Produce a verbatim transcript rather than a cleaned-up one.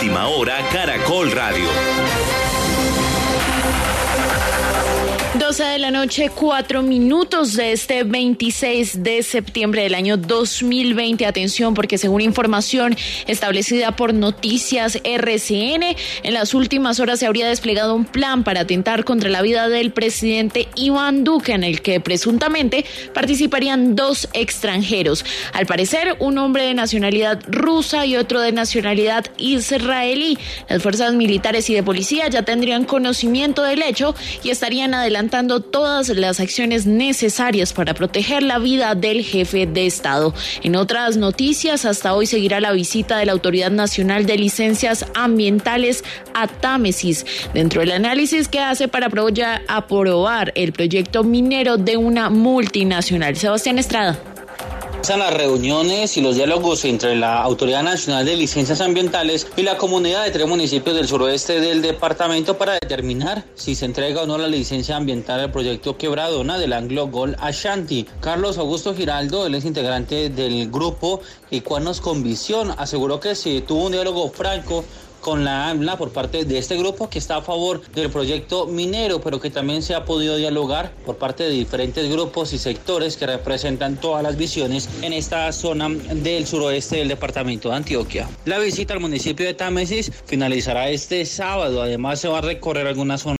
Última Hora Caracol Radio. doce de la noche, cuatro minutos de este veintiséis de septiembre del año dos mil veinte. Atención, porque según información establecida por Noticias R C N, en las últimas horas se habría desplegado un plan para atentar contra la vida del presidente Iván Duque, en el que presuntamente participarían dos extranjeros. Al parecer, un hombre de nacionalidad rusa y otro de nacionalidad israelí. Las fuerzas militares y de policía ya tendrían conocimiento del hecho y estarían adelantando todas las acciones necesarias para proteger la vida del jefe de Estado. En otras noticias, hasta hoy seguirá la visita de la Autoridad Nacional de Licencias Ambientales a Támesis, dentro del análisis que hace para aprobar el proyecto minero de una multinacional. Sebastián Estrada. Las reuniones y los diálogos entre la Autoridad Nacional de Licencias Ambientales y la comunidad de tres municipios del suroeste del departamento para determinar si se entrega o no la licencia ambiental al proyecto Quebradona del Anglo Gold Ashanti. Carlos Augusto Giraldo, él es integrante del grupo Ecuanos con Visión, aseguró que se tuvo un diálogo franco con la ANLA por parte de este grupo que está a favor del proyecto minero, pero que también se ha podido dialogar por parte de diferentes grupos y sectores que representan todas las visiones en esta zona del suroeste del departamento de Antioquia. La visita al municipio de Támesis finalizará este sábado. Además, se va a recorrer algunas zonas